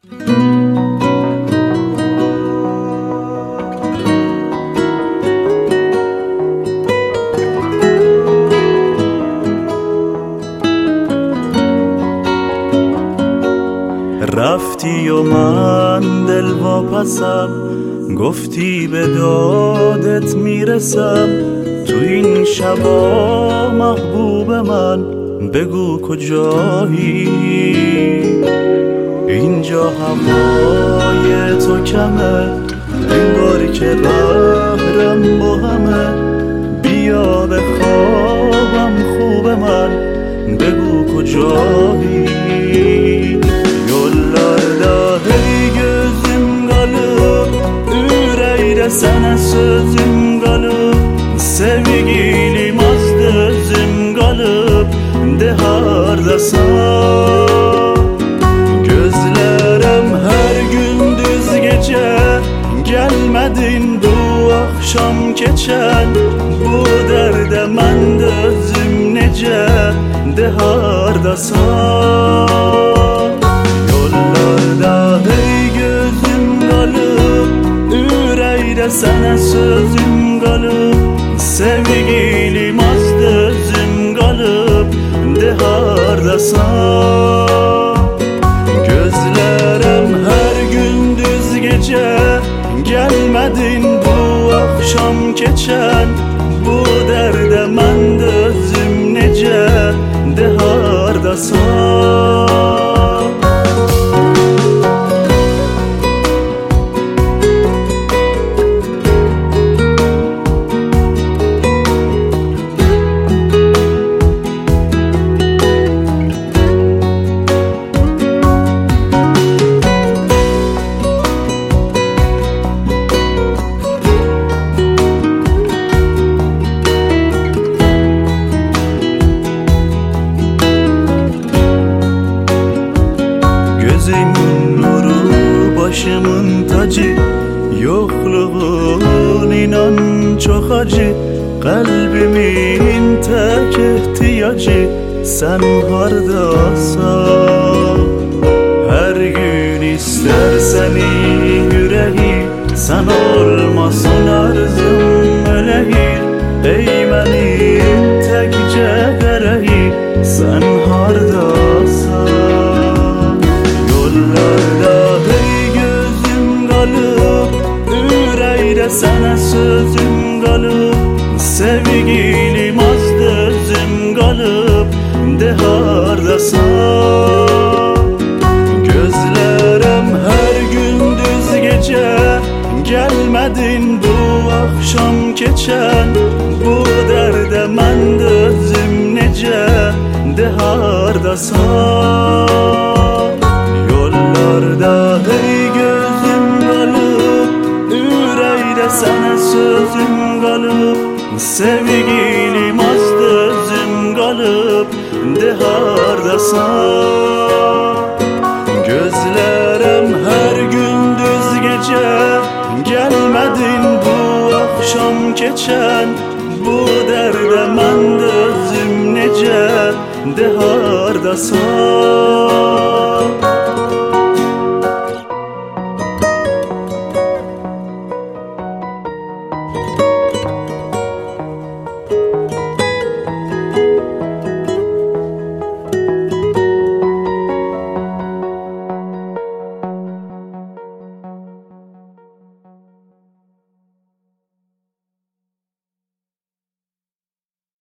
رفتی و من دل واپسم، گفتی به دادت میرسم. تو این شبا محبوب من بگو کجایی؟ اینجا هوای تو کمه، انگار که قهرم با همه. بیا به خوابم خوب من بگو کجایی؟ Sana sözüm kalıp, sevgilim azdı özüm kalıp, de hardasan. Gözlerim her gündüz gece, gelmedin bu akşam geçen. Bu derde men de özüm nece, de hardasan. Yollarda hey gözüm kalıp, sana sözüm kalıp, sevgilim azdı özüm kalıp, de hardasan. Gözlerim her gündüz gece, gelmedin bu akşam geçen. Bu derde men de özüm nece, de hardasan. Gözümün nuru, başımın tacı, yokluğun inan çok acı. Kalbimin tek ihtiyacı sen hardasan. Her gün ister seni yüreği, sen olmasın arzum öleyim. Ey benim tek cegereyi, sen hardasan. Yollarda hey gözüm kalıp, yüreğde sana sözüm kalıp, sevgilim azdı özüm kalıp, de hardasan. Gözlerim her gündüz gece, gelmedin bu akşam geçen. Bu derde men de özüm nece, de hardasan. Yollarda hey gözüm kalıp, yüreğde sana sözüm kalıp, sevgilim azdı özüm kalıp, de hardasan. Gözlerim her gündüz gece, gelmedin bu akşam geçen. Bu derde men de özüm nece, de hardasan.